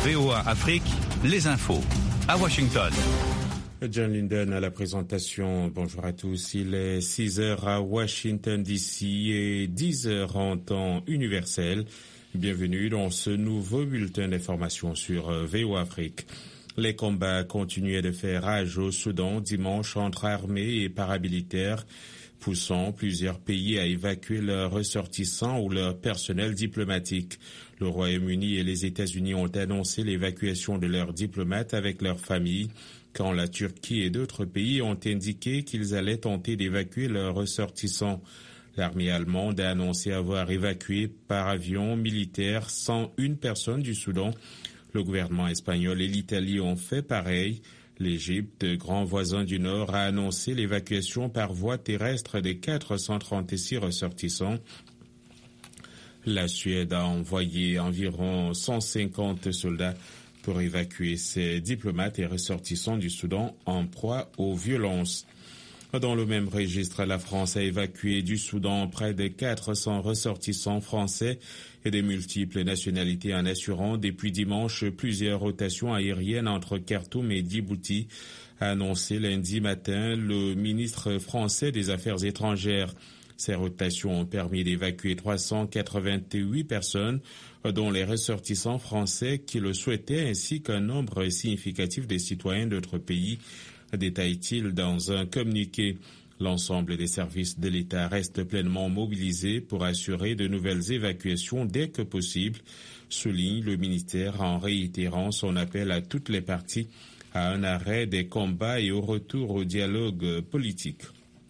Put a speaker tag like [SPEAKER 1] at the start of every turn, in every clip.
[SPEAKER 1] VOA Afrique, les infos. À Washington.
[SPEAKER 2] John Linden à la présentation. Bonjour à tous. Il est 6h à Washington DC et 10h en temps universel. Bienvenue dans ce nouveau bulletin d'information sur VOA Afrique. Les combats continuaient de faire rage au Soudan dimanche entre armées et paramilitaires, poussant plusieurs pays à évacuer leurs ressortissants ou leur personnel diplomatique. Le Royaume-Uni et les États-Unis ont annoncé l'évacuation de leurs diplomates avec leurs familles, quand la Turquie et d'autres pays ont indiqué qu'ils allaient tenter d'évacuer leurs ressortissants. L'armée allemande a annoncé avoir évacué par avion militaire 101 personnes du Soudan. Le gouvernement espagnol et l'Italie ont fait pareil. L'Égypte, grand voisin du Nord, a annoncé l'évacuation par voie terrestre des 436 ressortissants. La Suède a envoyé environ 150 soldats pour évacuer ses diplomates et ressortissants du Soudan en proie aux violences. Dans le même registre, la France a évacué du Soudan près de 400 ressortissants français et de multiples nationalités en assurant depuis dimanche plusieurs rotations aériennes entre Khartoum et Djibouti, a annoncé lundi matin le ministre français des Affaires étrangères. Ces rotations ont permis d'évacuer 388 personnes, dont les ressortissants français qui le souhaitaient, ainsi qu'un nombre significatif de citoyens d'autres pays, détaille-t-il dans un communiqué. L'ensemble des services de l'État restent pleinement mobilisés pour assurer de nouvelles évacuations dès que possible, souligne le ministère en réitérant son appel à toutes les parties à un arrêt des combats et au retour au dialogue politique.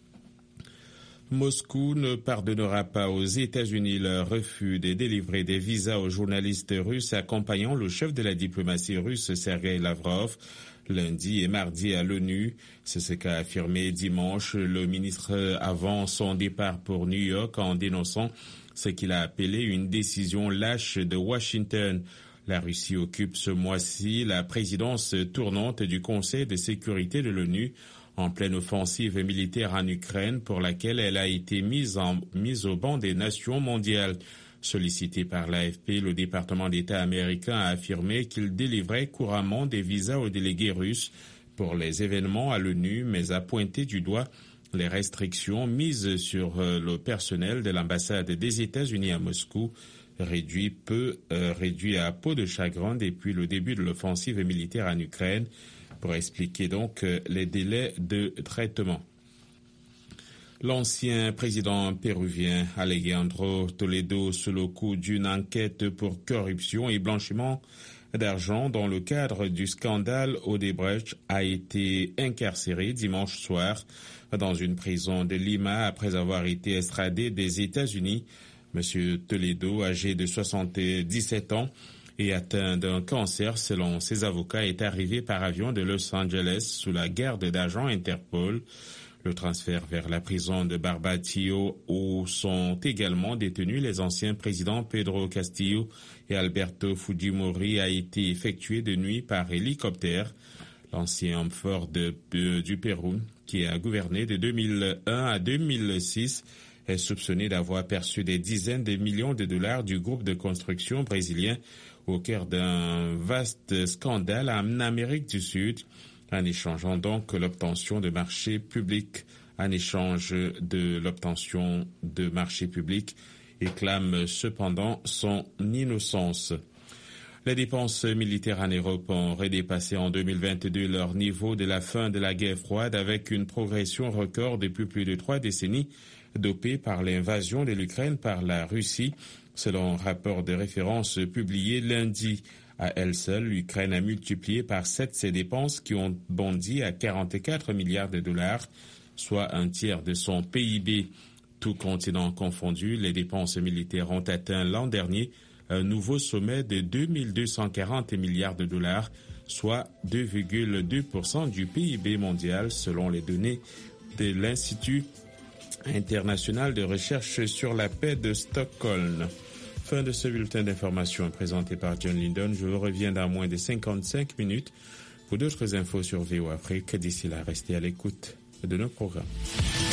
[SPEAKER 2] Moscou ne pardonnera pas aux États-Unis leur refus de délivrer des visas aux journalistes russes accompagnant le chef de la diplomatie russe Sergueï Lavrov lundi et mardi à l'ONU. C'est ce qu'a affirmé dimanche le ministre avant son départ pour New York en dénonçant ce qu'il a appelé une décision lâche de Washington. La Russie occupe ce mois-ci la présidence tournante du Conseil de sécurité de l'ONU en pleine offensive militaire en Ukraine pour laquelle elle a été mise au banc des nations mondiales. Sollicité par l'AFP, le département d'État américain a affirmé qu'il délivrait couramment des visas aux délégués russes pour les événements à l'ONU, mais a pointé du doigt les restrictions mises sur le personnel de l'ambassade des États-Unis à Moscou, réduit à peau de chagrin depuis le début de l'offensive militaire en Ukraine, pour expliquer donc les délais de traitement. L'ancien président péruvien Alejandro Toledo, sous le coup d'une enquête pour corruption et blanchiment d'argent dans le cadre du scandale Odebrecht, a été incarcéré dimanche soir dans une prison de Lima après avoir été extradé des États-Unis. Monsieur Toledo, âgé de 77 ans, et atteint d'un cancer selon ses avocats, est arrivé par avion de Los Angeles sous la garde d'agents Interpol. Le transfert vers la prison de Barbatillo, où sont également détenus les anciens présidents Pedro Castillo et Alberto Fujimori, a été effectué de nuit par hélicoptère. L'ancien homme fort du Pérou, qui a gouverné de 2001 à 2006, est soupçonné d'avoir perçu des dizaines de millions de dollars du groupe de construction brésilien au cœur d'un vaste scandale en Amérique du Sud, en échangeant donc l'obtention de marchés publics. En échange de l'obtention de marchés publics, et clame cependant son innocence. Les dépenses militaires en Europe ont redépassé en 2022 leur niveau de la fin de la guerre froide, avec une progression record depuis plus de 3 décennies, dopée par l'invasion de l'Ukraine par la Russie. Selon un rapport de référence publié lundi, à elle seule, l'Ukraine a multiplié par 7 ses dépenses qui ont bondi à 44 milliards de dollars, soit un tiers de son PIB. Tout continent confondu, les dépenses militaires ont atteint l'an dernier un nouveau sommet de 2240 milliards de dollars, soit 2,2% du PIB mondial, selon les données de l'Institut international de recherche sur la paix de Stockholm. Fin de ce bulletin d'information présenté par John Linden. Je vous reviens dans moins de 55 minutes pour d'autres infos sur VOA Afrique. D'ici là, restez à l'écoute de nos programmes.